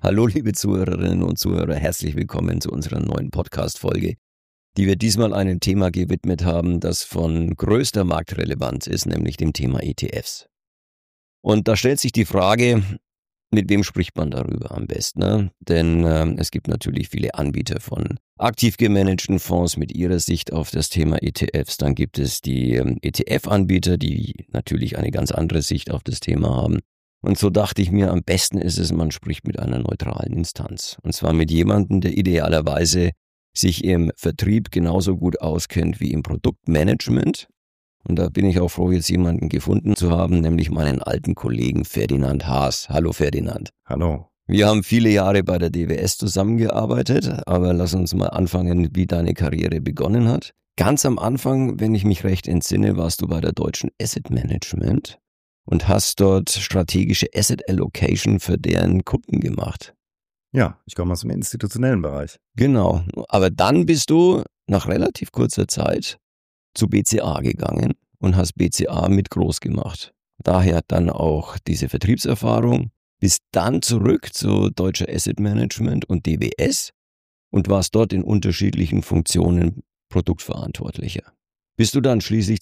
Hallo liebe Zuhörerinnen und Zuhörer, herzlich willkommen zu unserer neuen Podcast-Folge, die wir diesmal einem Thema gewidmet haben, das von größter Marktrelevanz ist, nämlich dem Thema ETFs. Und da stellt sich die Frage, mit wem spricht man darüber am besten? Ne? Denn es gibt natürlich viele Anbieter von aktiv gemanagten Fonds mit ihrer Sicht auf das Thema ETFs. Dann gibt es die ETF-Anbieter, die natürlich eine ganz andere Sicht auf das Thema haben. Und so dachte ich mir, am besten ist es, man spricht mit einer neutralen Instanz. Und zwar mit jemandem, der idealerweise sich im Vertrieb genauso gut auskennt wie im Produktmanagement. Und da bin ich auch froh, jetzt jemanden gefunden zu haben, nämlich meinen alten Kollegen Ferdinand Haas. Hallo Ferdinand. Hallo. Wir haben viele Jahre bei der DWS zusammengearbeitet, aber lass uns mal anfangen, wie deine Karriere begonnen hat. Ganz am Anfang, wenn ich mich recht entsinne, warst du bei der Deutschen Asset Management und hast dort strategische Asset Allocation für deren Kunden gemacht. Ja, ich komme aus dem institutionellen Bereich. Genau, aber dann bist du nach relativ kurzer Zeit zu BCA gegangen und hast BCA mit groß gemacht. Daher dann auch diese Vertriebserfahrung, bist dann zurück zu Deutscher Asset Management und DWS und warst dort in unterschiedlichen Funktionen Produktverantwortlicher. Bis du dann schließlich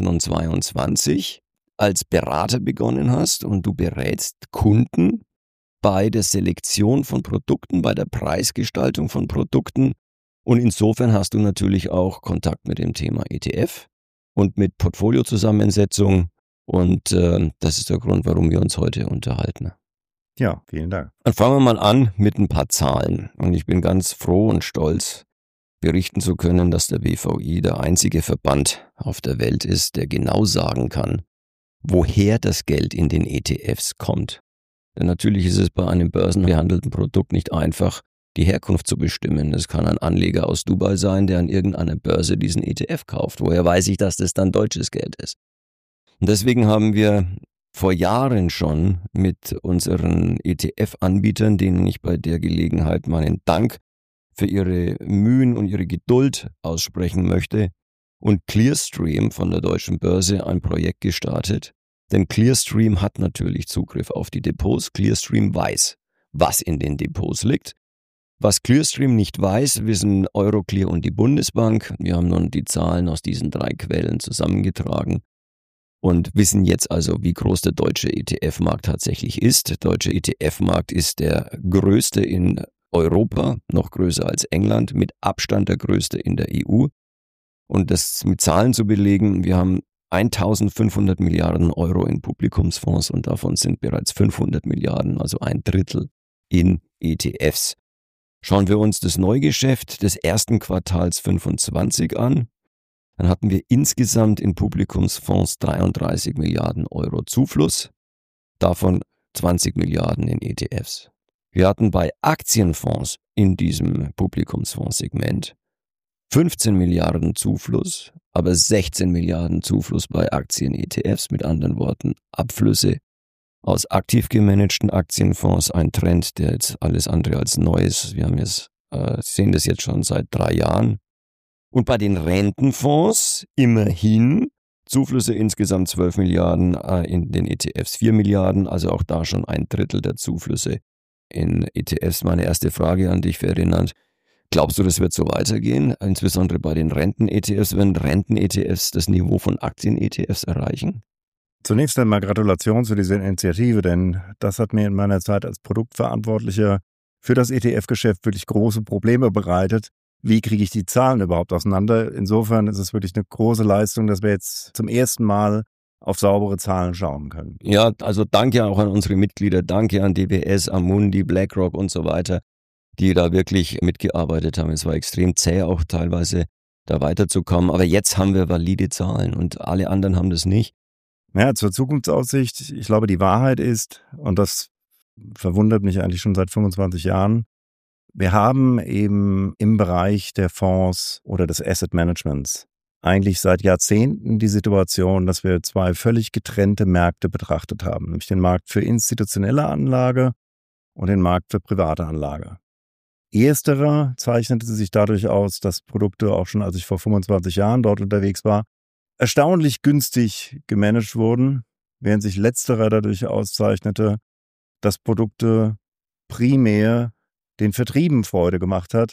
2022 als Berater begonnen hast und du berätst Kunden bei der Selektion von Produkten, bei der Preisgestaltung von Produkten. Und insofern hast du natürlich auch Kontakt mit dem Thema ETF und mit Portfoliozusammensetzung. Und das ist der Grund, warum wir uns heute unterhalten. Ja, vielen Dank. Dann fangen wir mal an mit ein paar Zahlen. Und ich bin ganz froh und stolz, berichten zu können, dass der BVI der einzige Verband auf der Welt ist, der genau sagen kann, woher das Geld in den ETFs kommt. Denn natürlich ist es bei einem börsengehandelten Produkt nicht einfach, die Herkunft zu bestimmen. Es kann ein Anleger aus Dubai sein, der an irgendeiner Börse diesen ETF kauft. Woher weiß ich, dass das dann deutsches Geld ist? Und deswegen haben wir vor Jahren schon mit unseren ETF-Anbietern, denen ich bei der Gelegenheit meinen Dank für ihre Mühen und ihre Geduld aussprechen möchte, und Clearstream von der Deutschen Börse ein Projekt gestartet. Denn Clearstream hat natürlich Zugriff auf die Depots. Clearstream weiß, was in den Depots liegt. Was Clearstream nicht weiß, wissen Euroclear und die Bundesbank. Wir haben nun die Zahlen aus diesen 3 Quellen zusammengetragen und wissen jetzt also, wie groß der deutsche ETF-Markt tatsächlich ist. Der deutsche ETF-Markt ist der größte in Europa, noch größer als England, mit Abstand der größte in der EU. Und das mit Zahlen zu belegen, wir haben 1.500 Milliarden Euro in Publikumsfonds und davon sind bereits 500 Milliarden, also ein Drittel, in ETFs. Schauen wir uns das Neugeschäft des ersten Quartals 25 an, dann hatten wir insgesamt in Publikumsfonds 33 Milliarden Euro Zufluss, davon 20 Milliarden in ETFs. Wir hatten bei Aktienfonds in diesem Publikumsfondssegment 15 Milliarden Zufluss, aber 16 Milliarden Zufluss bei Aktien-ETFs, mit anderen Worten Abflüsse aus aktiv gemanagten Aktienfonds, ein Trend, der jetzt alles andere als neu ist. Wir haben sehen das jetzt schon seit 3 Jahren. Und bei den Rentenfonds immerhin Zuflüsse insgesamt 12 Milliarden, in den ETFs 4 Milliarden, also auch da schon ein Drittel der Zuflüsse in ETFs. Meine erste Frage an dich, Ferdinand. Glaubst du, das wird so weitergehen? Insbesondere bei den Renten-ETFs, werden Renten-ETFs das Niveau von Aktien-ETFs erreichen? Zunächst einmal Gratulation zu dieser Initiative, denn das hat mir in meiner Zeit als Produktverantwortlicher für das ETF-Geschäft wirklich große Probleme bereitet. Wie kriege ich die Zahlen überhaupt auseinander? Insofern ist es wirklich eine große Leistung, dass wir jetzt zum ersten Mal auf saubere Zahlen schauen können. Ja, also danke auch an unsere Mitglieder, danke an DWS, Amundi, BlackRock und so weiter, die da wirklich mitgearbeitet haben. Es war extrem zäh auch teilweise, da weiterzukommen. Aber jetzt haben wir valide Zahlen und alle anderen haben das nicht. Ja, zur Zukunftsaussicht. Ich glaube, die Wahrheit ist, und das verwundert mich eigentlich schon seit 25 Jahren, wir haben eben im Bereich der Fonds oder des Asset Managements eigentlich seit Jahrzehnten die Situation, dass wir 2 völlig getrennte Märkte betrachtet haben, nämlich den Markt für institutionelle Anlage und den Markt für private Anlage. Ersterer zeichnete sich dadurch aus, dass Produkte, auch schon als ich vor 25 Jahren dort unterwegs war, erstaunlich günstig gemanagt wurden, während sich letzterer dadurch auszeichnete, dass Produkte primär den Vertrieben Freude gemacht hat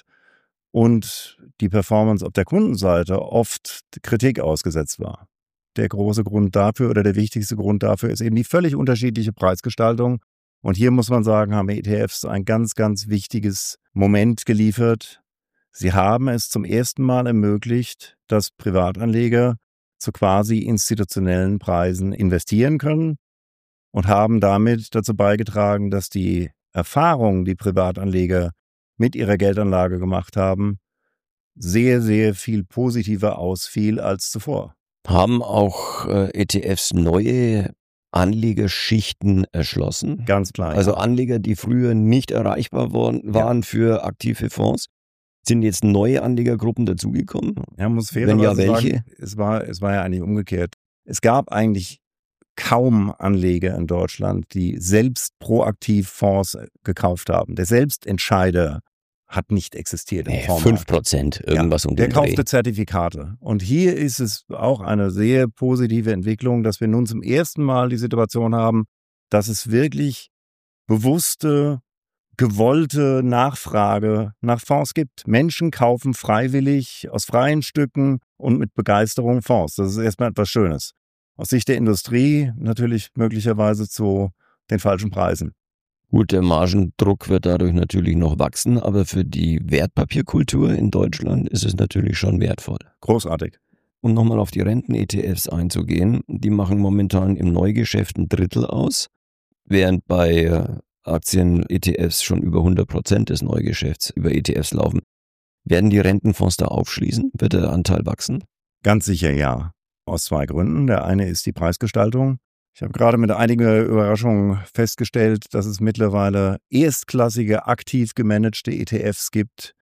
und die Performance auf der Kundenseite oft Kritik ausgesetzt war. Der große Grund dafür oder der wichtigste Grund dafür ist eben die völlig unterschiedliche Preisgestaltung. Und hier muss man sagen, haben ETFs ein ganz, ganz wichtiges Moment geliefert. Sie haben es zum ersten Mal ermöglicht, dass Privatanleger zu quasi institutionellen Preisen investieren können und haben damit dazu beigetragen, dass die Erfahrung, die Privatanleger mit ihrer Geldanlage gemacht haben, sehr, sehr viel positiver ausfiel als zuvor. Haben auch ETFs neue Anlegerschichten erschlossen? Ganz klar. Also ja. Anleger, die früher nicht erreichbar waren für aktive Fonds, sind jetzt neue Anlegergruppen dazugekommen? Ja, muss Wenn ja, fairerweise welche? sagen, es war ja eigentlich umgekehrt. Es gab eigentlich kaum Anleger in Deutschland, die selbst proaktiv Fonds gekauft haben. Der Selbstentscheider hat nicht existiert im Fondsmarkt. 5%, irgendwas um den Der kaufte Dreh. Zertifikate. Und hier ist es auch eine sehr positive Entwicklung, dass wir nun zum ersten Mal die Situation haben, dass es wirklich bewusste, gewollte Nachfrage nach Fonds gibt. Menschen kaufen freiwillig aus freien Stücken und mit Begeisterung Fonds. Das ist erstmal etwas Schönes. Aus Sicht der Industrie natürlich möglicherweise zu den falschen Preisen. Gut, der Margendruck wird dadurch natürlich noch wachsen, aber für die Wertpapierkultur in Deutschland ist es natürlich schon wertvoll. Großartig. Um nochmal auf die Renten-ETFs einzugehen, die machen momentan im Neugeschäft 1/3 aus, während bei Aktien-ETFs schon über 100% des Neugeschäfts über ETFs laufen. Werden die Rentenfonds da aufschließen? Wird der Anteil wachsen? Ganz sicher ja. Aus 2 Gründen. Der eine ist die Preisgestaltung. Ich habe gerade mit einiger Überraschung festgestellt, dass es mittlerweile erstklassige, aktiv gemanagte ETFs gibt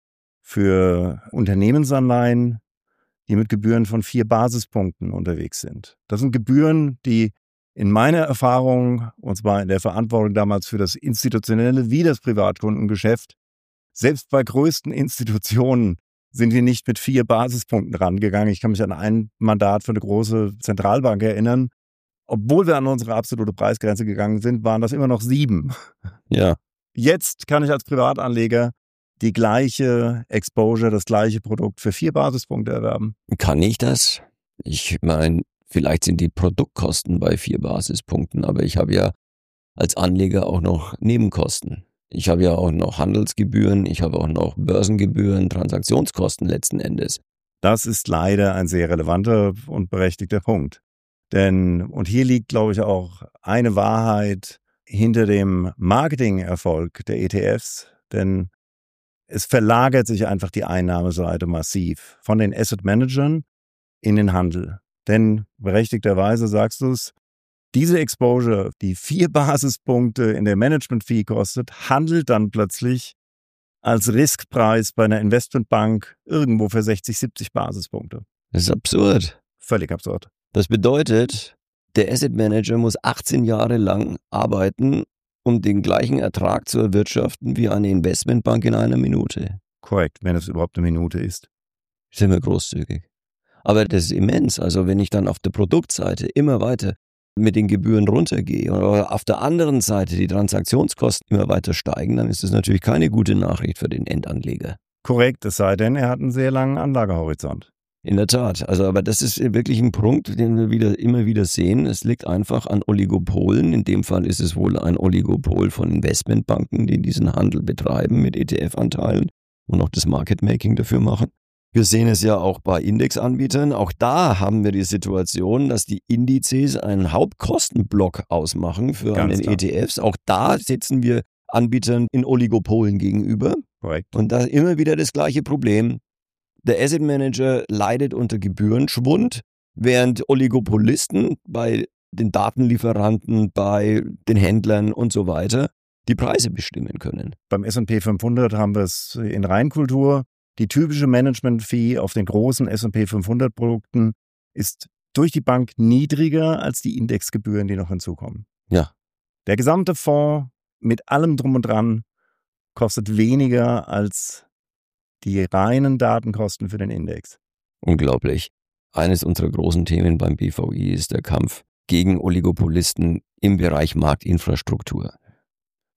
für Unternehmensanleihen, die mit Gebühren von 4 Basispunkten unterwegs sind. Das sind Gebühren, die in meiner Erfahrung, und zwar in der Verantwortung damals für das institutionelle wie das Privatkundengeschäft, selbst bei größten Institutionen sind wir nicht mit 4 Basispunkten rangegangen. Ich kann mich an ein Mandat für eine große Zentralbank erinnern. Obwohl wir an unsere absolute Preisgrenze gegangen sind, waren das immer noch 7. Ja. Jetzt kann ich als Privatanleger die gleiche Exposure, das gleiche Produkt für 4 Basispunkte erwerben. Kann ich das? Ich meine, vielleicht sind die Produktkosten bei 4 Basispunkten, aber ich habe ja als Anleger auch noch Nebenkosten. Ich habe ja auch noch Handelsgebühren, ich habe auch noch Börsengebühren, Transaktionskosten letzten Endes. Das ist leider ein sehr relevanter und berechtigter Punkt. Denn, und hier liegt, glaube ich, auch eine Wahrheit hinter dem Marketingerfolg der ETFs, denn es verlagert sich einfach die Einnahmeseite massiv von den Asset Managern in den Handel. Denn berechtigterweise sagst du es, diese Exposure, die 4 Basispunkte in der Management-Fee kostet, handelt dann plötzlich als Riskpreis bei einer Investmentbank irgendwo für 60, 70 Basispunkte. Das ist absurd. Völlig absurd. Das bedeutet, der Asset Manager muss 18 Jahre lang arbeiten, um den gleichen Ertrag zu erwirtschaften wie eine Investmentbank in einer Minute. Korrekt, wenn es überhaupt eine Minute ist. Sind wir großzügig. Aber das ist immens. Also wenn ich dann auf der Produktseite immer weiter mit den Gebühren runtergehe oder auf der anderen Seite die Transaktionskosten immer weiter steigen, dann ist das natürlich keine gute Nachricht für den Endanleger. Korrekt, es sei denn, er hat einen sehr langen Anlagehorizont. In der Tat. Also, aber das ist wirklich ein Punkt, den wir immer wieder sehen. Es liegt einfach an Oligopolen. In dem Fall ist es wohl ein Oligopol von Investmentbanken, die diesen Handel betreiben mit ETF-Anteilen und auch das Market-Making dafür machen. Wir sehen es ja auch bei Indexanbietern. Auch da haben wir die Situation, dass die Indizes einen Hauptkostenblock ausmachen für einen ETFs. Auch da setzen wir Anbietern in Oligopolen gegenüber. Korrekt. Und da immer wieder das gleiche Problem. Der Asset Manager leidet unter Gebührenschwund, während Oligopolisten bei den Datenlieferanten, bei den Händlern und so weiter die Preise bestimmen können. Beim S&P 500 haben wir es in Reinkultur. Die typische Management-Fee auf den großen S&P 500 Produkten ist durch die Bank niedriger als die Indexgebühren, die noch hinzukommen. Ja. Der gesamte Fonds mit allem drum und dran kostet weniger als die reinen Datenkosten für den Index. Unglaublich. Eines unserer großen Themen beim BVI ist der Kampf gegen Oligopolisten im Bereich Marktinfrastruktur.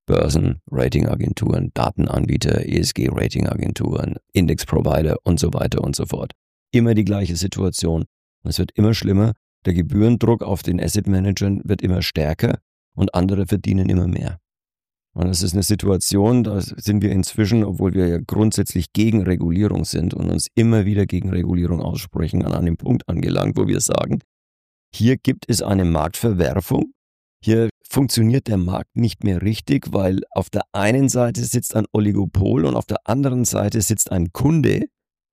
Börsen-Ratingagenturen, Datenanbieter, ESG-Ratingagenturen, Index-Provider und so weiter und so fort. Immer die gleiche Situation. Es wird immer schlimmer. Der Gebührendruck auf den Asset-Managern wird immer stärker und andere verdienen immer mehr. Und das ist eine Situation, da sind wir inzwischen, obwohl wir ja grundsätzlich gegen Regulierung sind und uns immer wieder gegen Regulierung aussprechen, an einem Punkt angelangt, wo wir sagen, hier gibt es eine Marktverwerfung. Hier funktioniert der Markt nicht mehr richtig, weil auf der einen Seite sitzt ein Oligopol und auf der anderen Seite sitzt ein Kunde,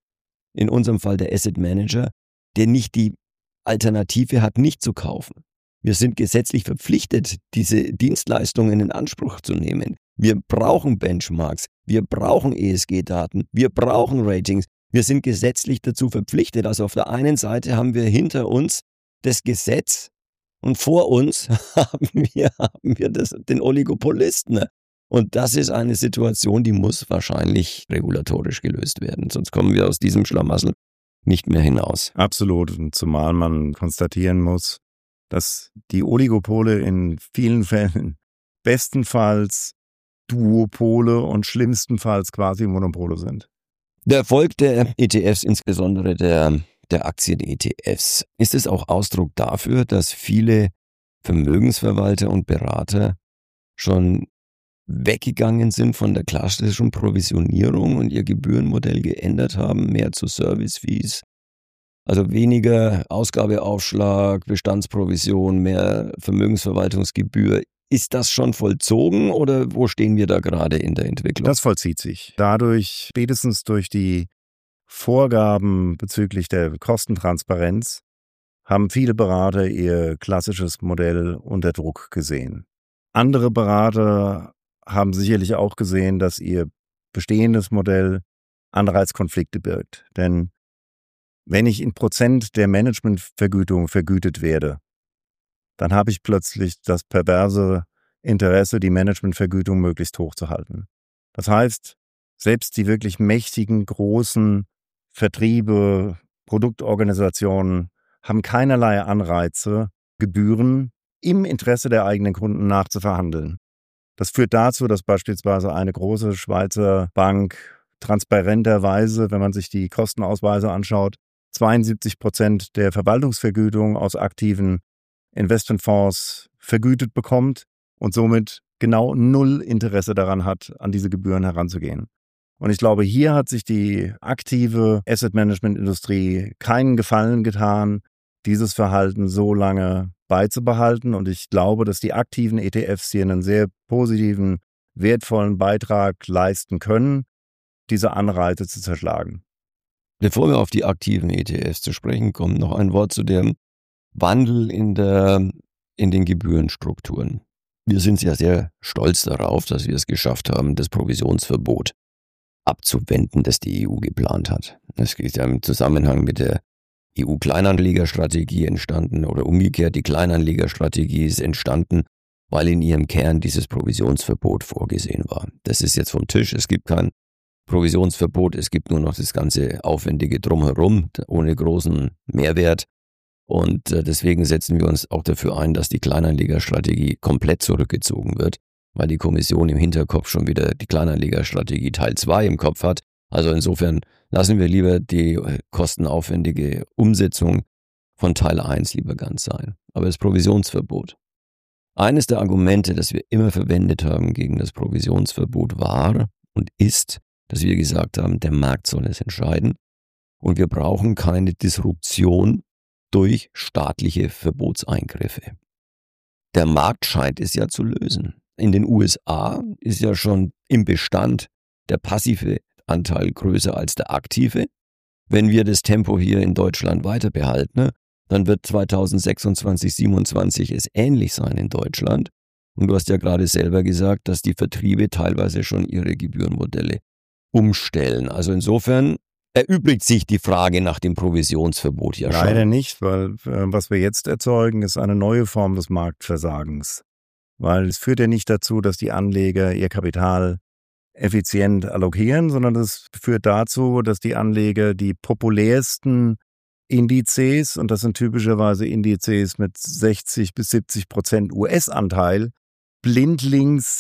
in unserem Fall der Asset Manager, der nicht die Alternative hat, nicht zu kaufen. Wir sind gesetzlich verpflichtet, diese Dienstleistungen in Anspruch zu nehmen. Wir brauchen Benchmarks, wir brauchen ESG-Daten, wir brauchen Ratings. Wir sind gesetzlich dazu verpflichtet. Also auf der einen Seite haben wir hinter uns das Gesetz und vor uns haben wir den Oligopolisten. Und das ist eine Situation, die muss wahrscheinlich regulatorisch gelöst werden. Sonst kommen wir aus diesem Schlamassel nicht mehr hinaus. Absolut. Und zumal man konstatieren muss, dass die Oligopole in vielen Fällen bestenfalls Duopole und schlimmstenfalls quasi Monopole sind. Der Erfolg der ETFs, insbesondere der Aktien-ETFs, ist es auch Ausdruck dafür, dass viele Vermögensverwalter und Berater schon weggegangen sind von der klassischen Provisionierung und ihr Gebührenmodell geändert haben, mehr zu Service-Fees. Also weniger Ausgabeaufschlag, Bestandsprovision, mehr Vermögensverwaltungsgebühr. Ist das schon vollzogen oder wo stehen wir da gerade in der Entwicklung? Das vollzieht sich. Dadurch, spätestens durch die Vorgaben bezüglich der Kostentransparenz, haben viele Berater ihr klassisches Modell unter Druck gesehen. Andere Berater haben sicherlich auch gesehen, dass ihr bestehendes Modell Anreizkonflikte birgt. Denn wenn ich in Prozent der Managementvergütung vergütet werde, dann habe ich plötzlich das perverse Interesse, die Managementvergütung möglichst hoch zu halten. Das heißt, selbst die wirklich mächtigen, großen Vertriebe, Produktorganisationen haben keinerlei Anreize, Gebühren im Interesse der eigenen Kunden nachzuverhandeln. Das führt dazu, dass beispielsweise eine große Schweizer Bank transparenterweise, wenn man sich die Kostenausweise anschaut, 72% der Verwaltungsvergütung aus aktiven Investmentfonds vergütet bekommt und somit genau null Interesse daran hat, an diese Gebühren heranzugehen. Und ich glaube, hier hat sich die aktive Asset-Management-Industrie keinen Gefallen getan, dieses Verhalten so lange beizubehalten. Und ich glaube, dass die aktiven ETFs hier einen sehr positiven, wertvollen Beitrag leisten können, diese Anreize zu zerschlagen. Bevor wir auf die aktiven ETFs zu sprechen kommen, noch ein Wort zu dem Wandel in den Gebührenstrukturen. Wir sind ja sehr stolz darauf, dass wir es geschafft haben, das Provisionsverbot abzuwenden, das die EU geplant hat. Das ist ja im Zusammenhang mit der EU-Kleinanlegerstrategie entstanden oder umgekehrt, die Kleinanlegerstrategie ist entstanden, weil in ihrem Kern dieses Provisionsverbot vorgesehen war. Das ist jetzt vom Tisch, es gibt kein Provisionsverbot, es gibt nur noch das ganze Aufwendige drumherum, ohne großen Mehrwert. Und deswegen setzen wir uns auch dafür ein, dass die Kleinanlegerstrategie komplett zurückgezogen wird, weil die Kommission im Hinterkopf schon wieder die Kleinanlegerstrategie Teil 2 im Kopf hat. Also insofern lassen wir lieber die kostenaufwendige Umsetzung von Teil 1 lieber ganz sein. Aber das Provisionsverbot. Eines der Argumente, das wir immer verwendet haben gegen das Provisionsverbot war und ist, dass wir gesagt haben, der Markt soll es entscheiden und wir brauchen keine Disruption durch staatliche Verbotseingriffe. Der Markt scheint es ja zu lösen. In den USA ist ja schon im Bestand der passive Anteil größer als der aktive. Wenn wir das Tempo hier in Deutschland weiter behalten, dann wird 2026, 2027 es ähnlich sein in Deutschland. Und du hast ja gerade selber gesagt, dass die Vertriebe teilweise schon ihre Gebührenmodelle umstellen. Also insofern erübrigt sich die Frage nach dem Provisionsverbot ja schon. Leider nicht, weil was wir jetzt erzeugen, ist eine neue Form des Marktversagens. Weil es führt ja nicht dazu, dass die Anleger ihr Kapital effizient allokieren, sondern es führt dazu, dass die Anleger die populärsten Indizes, und das sind typischerweise Indizes mit 60-70% US-Anteil, blindlings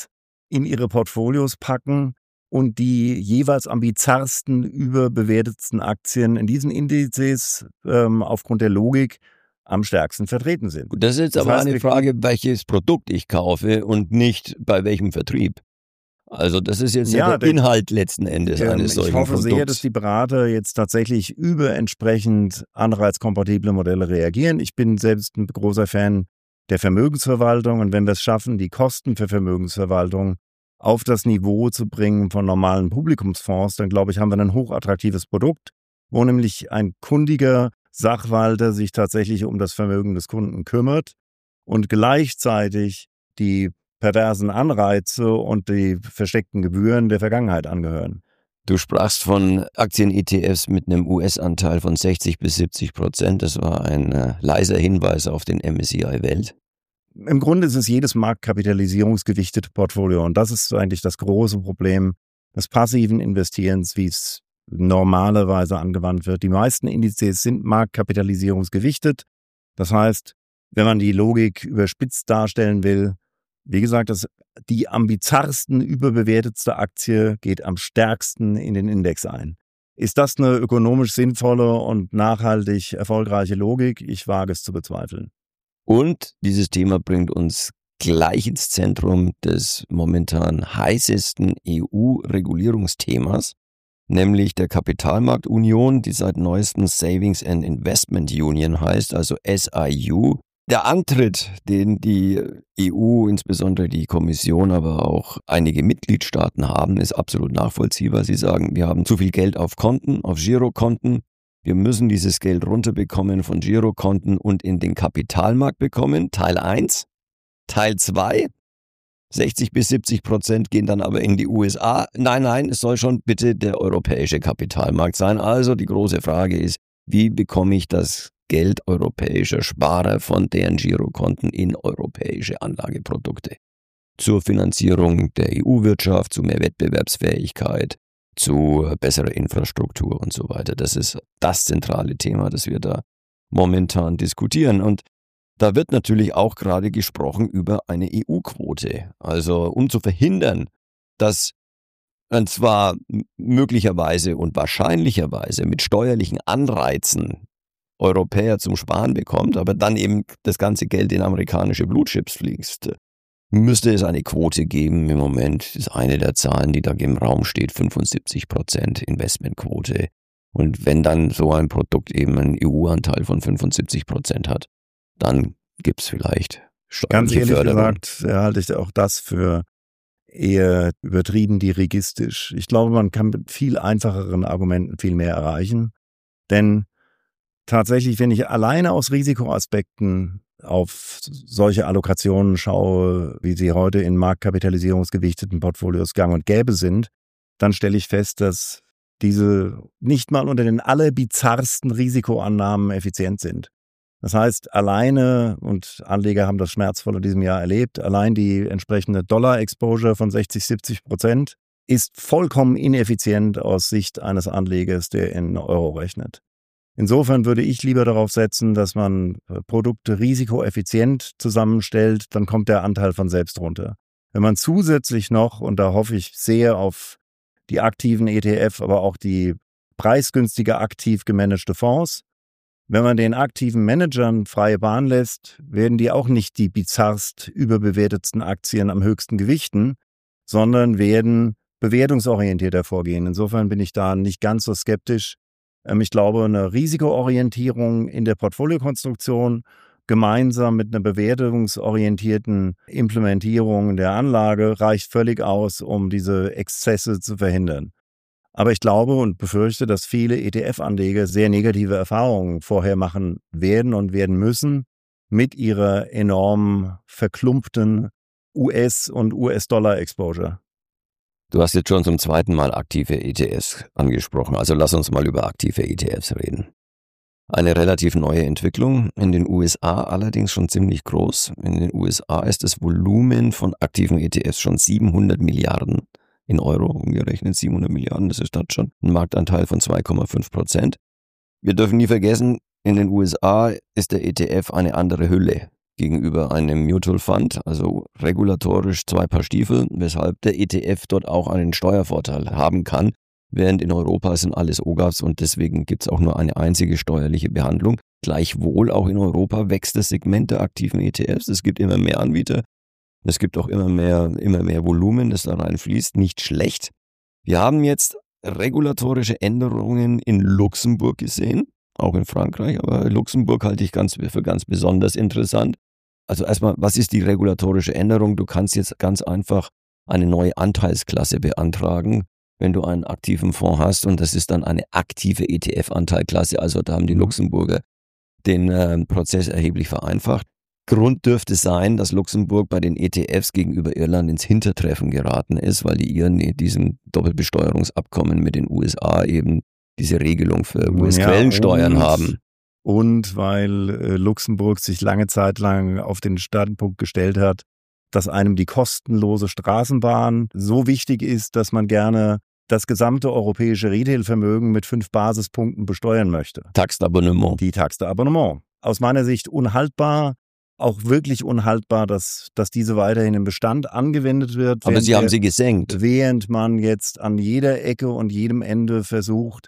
in ihre Portfolios packen und die jeweils am bizarrsten überbewertetsten Aktien in diesen Indizes aufgrund der Logik am stärksten vertreten sind. Das ist jetzt aber eine Frage, welches Produkt ich kaufe und nicht bei welchem Vertrieb. Also das ist jetzt der Inhalt letzten Endes eines solchen Produkts. Ich hoffe sehr, dass die Berater jetzt tatsächlich über entsprechend anreizkompatible Modelle reagieren. Ich bin selbst ein großer Fan der Vermögensverwaltung und wenn wir es schaffen, die Kosten für Vermögensverwaltung auf das Niveau zu bringen von normalen Publikumsfonds, dann glaube ich, haben wir ein hochattraktives Produkt, wo nämlich ein kundiger Sachwalter sich tatsächlich um das Vermögen des Kunden kümmert und gleichzeitig die perversen Anreize und die versteckten Gebühren der Vergangenheit angehören. Du sprachst von Aktien-ETFs mit einem US-Anteil von 60-70%. Das war ein leiser Hinweis auf den MSCI Welt. Im Grunde ist es jedes marktkapitalisierungsgewichtete Portfolio und das ist eigentlich das große Problem des passiven Investierens, wie es normalerweise angewandt wird. Die meisten Indizes sind marktkapitalisierungsgewichtet. Das heißt, wenn man die Logik überspitzt darstellen will, wie gesagt, die am bizarrsten überbewertetste Aktie geht am stärksten in den Index ein. Ist das eine ökonomisch sinnvolle und nachhaltig erfolgreiche Logik? Ich wage es zu bezweifeln. Und dieses Thema bringt uns gleich ins Zentrum des momentan heißesten EU-Regulierungsthemas, nämlich der Kapitalmarktunion, die seit neuestem Savings and Investment Union heißt, also SIU. Der Antritt, den die EU, insbesondere die Kommission, aber auch einige Mitgliedstaaten haben, ist absolut nachvollziehbar. Sie sagen, wir haben zu viel Geld auf Konten, auf Girokonten. Wir müssen dieses Geld runterbekommen von Girokonten und in den Kapitalmarkt bekommen. Teil 1. Teil 2. 60-70% gehen dann aber in die USA. Nein, es soll schon bitte der europäische Kapitalmarkt sein. Also die große Frage ist, wie bekomme ich das Geld europäischer Sparer von deren Girokonten in europäische Anlageprodukte? Zur Finanzierung der EU-Wirtschaft, zu mehr Wettbewerbsfähigkeit, zu besserer Infrastruktur und so weiter. Das ist das zentrale Thema, das wir da momentan diskutieren. Und da wird natürlich auch gerade gesprochen über eine EU-Quote. Also um zu verhindern, dass und zwar möglicherweise und wahrscheinlicherweise mit steuerlichen Anreizen Europäer zum Sparen bekommt, aber dann eben das ganze Geld in amerikanische Blue-Chips fließt, müsste es eine Quote geben. Im Moment ist eine der Zahlen, die da im Raum steht, 75% Investmentquote. Und wenn dann so ein Produkt eben einen EU-Anteil von 75% hat, dann gibt es vielleicht steuerliche Förderung. Ganz ehrlich gesagt halte ich auch das für eher übertrieben dirigistisch. Ich glaube, man kann mit viel einfacheren Argumenten viel mehr erreichen. Denn tatsächlich, wenn ich alleine aus Risikoaspekten auf solche Allokationen schaue, wie sie heute in marktkapitalisierungsgewichteten Portfolios gang und gäbe sind, dann stelle ich fest, dass diese nicht mal unter den allerbizarrsten Risikoannahmen effizient sind. Das heißt, alleine, und Anleger haben das schmerzvoll in diesem Jahr erlebt, allein die entsprechende Dollar-Exposure von 60-70% ist vollkommen ineffizient aus Sicht eines Anlegers, der in Euro rechnet. Insofern würde ich lieber darauf setzen, dass man Produkte risikoeffizient zusammenstellt, dann kommt der Anteil von selbst runter. Wenn man zusätzlich noch, und da hoffe ich sehr auf die aktiven ETF, aber auch die preisgünstige aktiv gemanagte Fonds, wenn man den aktiven Managern freie Bahn lässt, werden die auch nicht die bizarrst überbewertetsten Aktien am höchsten gewichten, sondern werden bewertungsorientierter vorgehen. Insofern bin ich da nicht ganz so skeptisch. Ich glaube, eine Risikoorientierung in der Portfoliokonstruktion gemeinsam mit einer bewertungsorientierten Implementierung der Anlage reicht völlig aus, um diese Exzesse zu verhindern. Aber ich glaube und befürchte, dass viele ETF-Anleger sehr negative Erfahrungen vorher machen werden und werden müssen mit ihrer enorm verklumpten US- und US-Dollar-Exposure. Du hast jetzt schon zum zweiten Mal aktive ETFs angesprochen, also lass uns mal über aktive ETFs reden. Eine relativ neue Entwicklung, in den USA allerdings schon ziemlich groß. In den USA ist das Volumen von aktiven ETFs schon 700 Milliarden in Euro umgerechnet, 700 Milliarden, das ist dann schon ein Marktanteil von 2,5%. Wir dürfen nie vergessen, in den USA ist der ETF eine andere Hülle. gegenüber einem Mutual Fund, also regulatorisch 2 Paar Stiefel, weshalb der ETF dort auch einen Steuervorteil haben kann, während in Europa sind alles OGAVs und deswegen gibt es auch nur eine einzige steuerliche Behandlung. Gleichwohl auch in Europa wächst das Segment der aktiven ETFs, es gibt immer mehr Anbieter, es gibt auch immer mehr Volumen, das da reinfließt, nicht schlecht. Wir haben jetzt regulatorische Änderungen in Luxemburg gesehen, auch in Frankreich, aber Luxemburg halte ich für ganz besonders interessant. Also erstmal, was ist die regulatorische Änderung? Du kannst jetzt ganz einfach eine neue Anteilsklasse beantragen, wenn du einen aktiven Fonds hast und das ist dann eine aktive ETF-Anteilklasse. Also da haben die Luxemburger den Prozess erheblich vereinfacht. Grund dürfte sein, dass Luxemburg bei den ETFs gegenüber Irland ins Hintertreffen geraten ist, weil die Iren in diesem Doppelbesteuerungsabkommen mit den USA eben diese Regelung für US-Quellensteuern haben. Und weil Luxemburg sich lange Zeit lang auf den Standpunkt gestellt hat, dass einem die kostenlose Straßenbahn so wichtig ist, dass man gerne das gesamte europäische Retailvermögen mit 5 Basispunkten besteuern möchte. Taxe d'Abonnement. Die Taxe d'Abonnement. Aus meiner Sicht unhaltbar, auch wirklich unhaltbar, dass diese weiterhin im Bestand angewendet wird. Aber Sie haben sie gesenkt. Während man jetzt an jeder Ecke und jedem Ende versucht,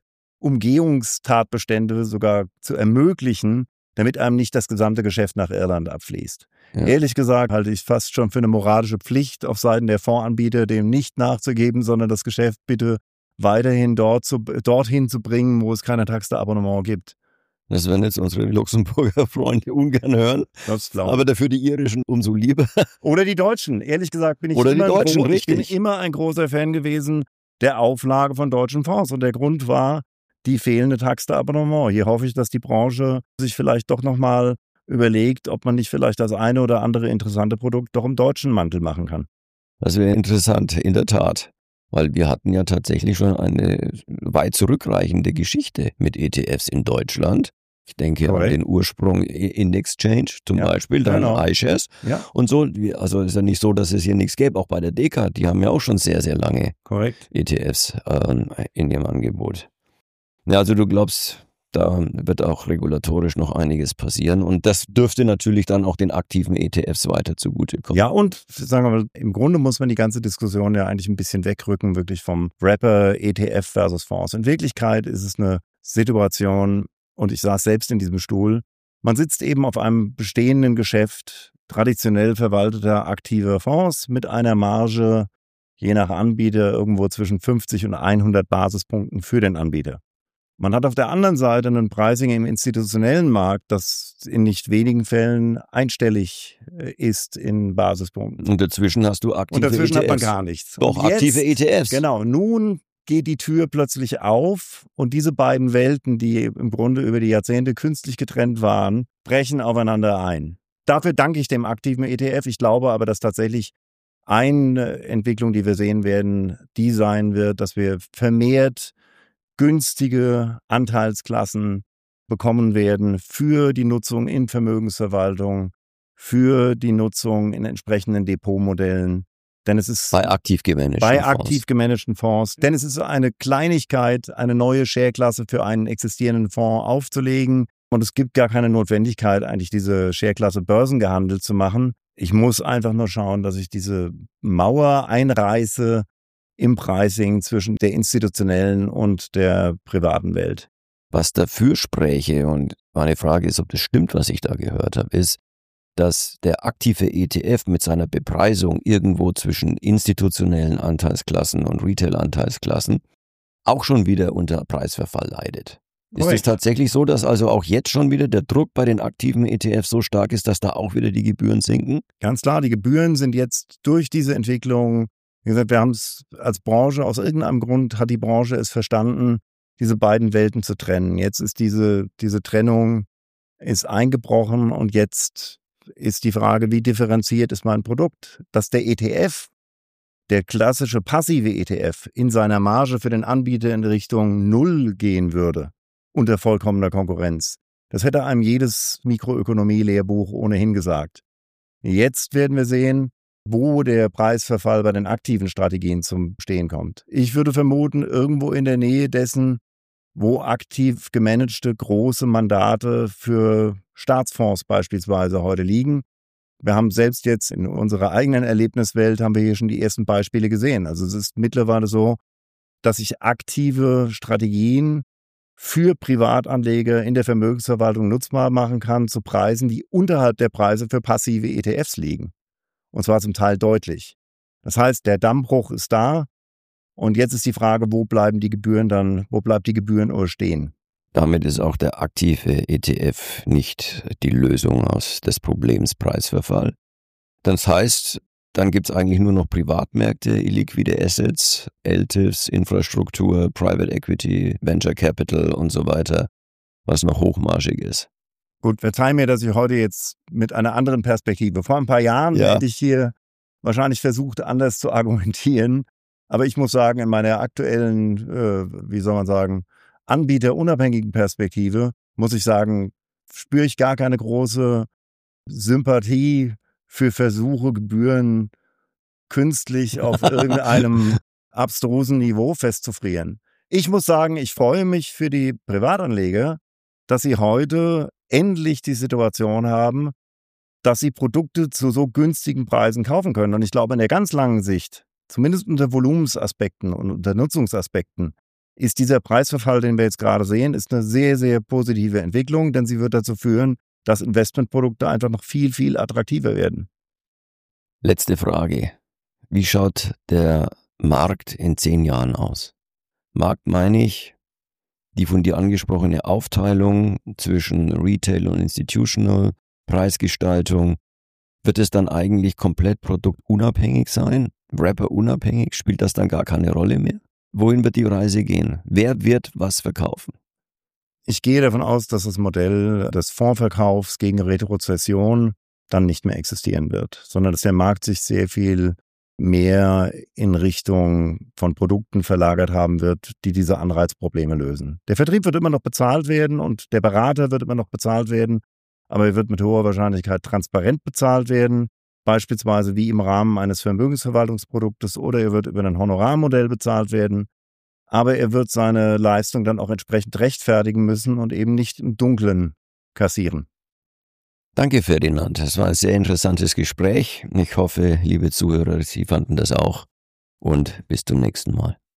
Umgehungstatbestände sogar zu ermöglichen, damit einem nicht das gesamte Geschäft nach Irland abfließt. Ja. Ehrlich gesagt halte ich fast schon für eine moralische Pflicht auf Seiten der Fondsanbieter, dem nicht nachzugeben, sondern das Geschäft bitte weiterhin dorthin zu bringen, wo es keine Taxe d'Abonnement gibt. Das werden jetzt unsere Luxemburger Freunde ungern hören, aber dafür die irischen umso lieber. Oder die Deutschen. Ehrlich gesagt bin ich immer ein großer Fan gewesen der Auflage von deutschen Fonds. Und der Grund war die fehlende Taxe d'Abonnement. Hier hoffe ich, dass die Branche sich vielleicht doch nochmal überlegt, ob man nicht vielleicht das eine oder andere interessante Produkt doch im deutschen Mantel machen kann. Das wäre interessant, in der Tat. Weil wir hatten ja tatsächlich schon eine weit zurückreichende Geschichte mit ETFs in Deutschland. Ich denke an den Ursprung Indexchange zum Beispiel, dann iShares und so. Also ist ja nicht so, dass es hier nichts gäbe. Auch bei der DK, die haben ja auch schon sehr, sehr lange ETFs in ihrem Angebot. Ja, also du glaubst, da wird auch regulatorisch noch einiges passieren und das dürfte natürlich dann auch den aktiven ETFs weiter zugutekommen. Ja, und sagen wir mal, im Grunde muss man die ganze Diskussion ja eigentlich ein bisschen wegrücken, wirklich vom Wrapper ETF versus Fonds. In Wirklichkeit ist es eine Situation, und ich saß selbst in diesem Stuhl, man sitzt eben auf einem bestehenden Geschäft traditionell verwalteter aktiver Fonds mit einer Marge, je nach Anbieter, irgendwo zwischen 50 und 100 Basispunkten für den Anbieter. Man hat auf der anderen Seite ein Pricing im institutionellen Markt, das in nicht wenigen Fällen einstellig ist in Basispunkten. Und dazwischen hast du aktive ETFs. Und dazwischen hat man gar nichts. Doch, aktive ETFs. Genau, nun geht die Tür plötzlich auf und diese beiden Welten, die im Grunde über die Jahrzehnte künstlich getrennt waren, brechen aufeinander ein. Dafür danke ich dem aktiven ETF. Ich glaube aber, dass tatsächlich eine Entwicklung, die wir sehen werden, die sein wird, dass wir vermehrt günstige Anteilsklassen bekommen werden für die Nutzung in Vermögensverwaltung, für die Nutzung in entsprechenden Depotmodellen. Denn es ist bei aktiv gemanagten Fonds. Denn es ist eine Kleinigkeit, eine neue Shareklasse für einen existierenden Fonds aufzulegen. Und es gibt gar keine Notwendigkeit, eigentlich diese Shareklasse börsengehandelt zu machen. Ich muss einfach nur schauen, dass ich diese Mauer einreiße im Pricing zwischen der institutionellen und der privaten Welt. Was dafür spräche, und meine Frage ist, ob das stimmt, was ich da gehört habe, ist, dass der aktive ETF mit seiner Bepreisung irgendwo zwischen institutionellen Anteilsklassen und Retail-Anteilsklassen auch schon wieder unter Preisverfall leidet. Ist es tatsächlich so, dass also auch jetzt schon wieder der Druck bei den aktiven ETFs so stark ist, dass da auch wieder die Gebühren sinken? Ganz klar, die Gebühren sind jetzt durch diese Entwicklung, wie gesagt, wir haben es als Branche, aus irgendeinem Grund hat die Branche es verstanden, diese beiden Welten zu trennen. Jetzt ist diese Trennung ist eingebrochen und jetzt ist die Frage, wie differenziert ist mein Produkt? Dass der ETF, der klassische passive ETF, in seiner Marge für den Anbieter in Richtung Null gehen würde, unter vollkommener Konkurrenz. Das hätte einem jedes Mikroökonomie-Lehrbuch ohnehin gesagt. Jetzt werden wir sehen, wo der Preisverfall bei den aktiven Strategien zum Stehen kommt. Ich würde vermuten, irgendwo in der Nähe dessen, wo aktiv gemanagte große Mandate für Staatsfonds beispielsweise heute liegen. Wir haben selbst jetzt in unserer eigenen Erlebniswelt haben wir hier schon die ersten Beispiele gesehen. Also es ist mittlerweile so, dass ich aktive Strategien für Privatanleger in der Vermögensverwaltung nutzbar machen kann zu Preisen, die unterhalb der Preise für passive ETFs liegen. Und zwar zum Teil deutlich. Das heißt, der Dammbruch ist da und jetzt ist die Frage, wo bleibt die Gebührenuhr stehen? Damit ist auch der aktive ETF nicht die Lösung des Problems Preisverfall. Das heißt, dann gibt es eigentlich nur noch Privatmärkte, illiquide Assets, LTIFs, Infrastruktur, Private Equity, Venture Capital und so weiter, was noch hochmarschig ist. Gut, verzeih mir, dass ich heute jetzt mit einer anderen Perspektive. Vor ein paar Jahren hätte ich hier wahrscheinlich versucht, anders zu argumentieren. Aber ich muss sagen, in meiner aktuellen, anbieterunabhängigen Perspektive, muss ich sagen, spüre ich gar keine große Sympathie für Versuche, Gebühren künstlich auf irgendeinem abstrusen Niveau festzufrieren. Ich muss sagen, ich freue mich für die Privatanleger, dass sie heute endlich die Situation haben, dass sie Produkte zu so günstigen Preisen kaufen können. Und ich glaube, in der ganz langen Sicht, zumindest unter Volumensaspekten und unter Nutzungsaspekten, ist dieser Preisverfall, den wir jetzt gerade sehen, ist eine sehr, sehr positive Entwicklung, denn sie wird dazu führen, dass Investmentprodukte einfach noch viel, viel attraktiver werden. Letzte Frage. Wie schaut der Markt in 10 Jahren aus? Markt meine ich, die von dir angesprochene Aufteilung zwischen Retail und Institutional, Preisgestaltung. Wird es dann eigentlich komplett produktunabhängig sein? Wrapper-unabhängig? Spielt das dann gar keine Rolle mehr? Wohin wird die Reise gehen? Wer wird was verkaufen? Ich gehe davon aus, dass das Modell des Fondsverkaufs gegen Retrozession dann nicht mehr existieren wird, sondern dass der Markt sich sehr viel mehr in Richtung von Produkten verlagert haben wird, die diese Anreizprobleme lösen. Der Vertrieb wird immer noch bezahlt werden und der Berater wird immer noch bezahlt werden, aber er wird mit hoher Wahrscheinlichkeit transparent bezahlt werden, beispielsweise wie im Rahmen eines Vermögensverwaltungsproduktes, oder er wird über ein Honorarmodell bezahlt werden, aber er wird seine Leistung dann auch entsprechend rechtfertigen müssen und eben nicht im Dunkeln kassieren. Danke, Ferdinand. Es war ein sehr interessantes Gespräch. Ich hoffe, liebe Zuhörer, Sie fanden das auch. Und bis zum nächsten Mal.